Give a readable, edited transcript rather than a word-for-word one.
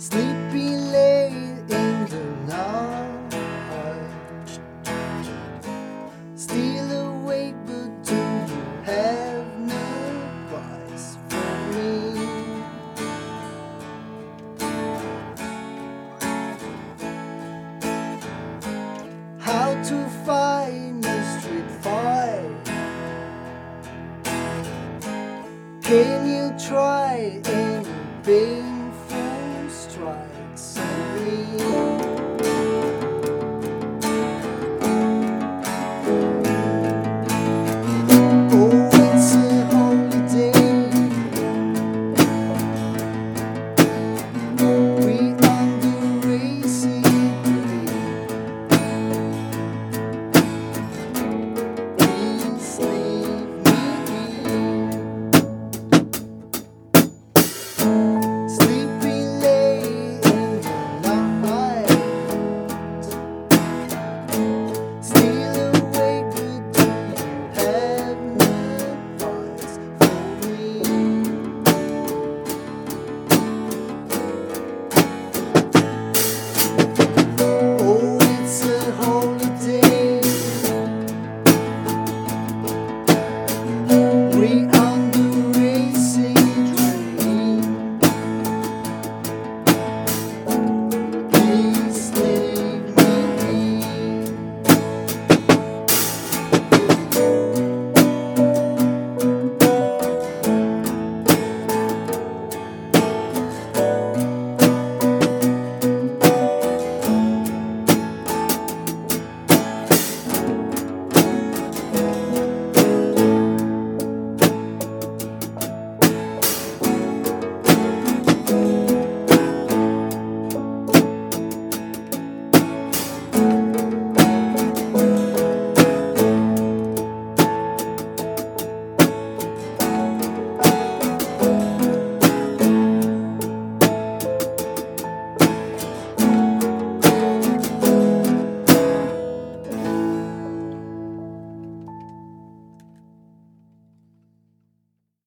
sleepy late in the night, still awake, but do you have no advice for me? How to find a street fight? Can you try any painful strikes on me?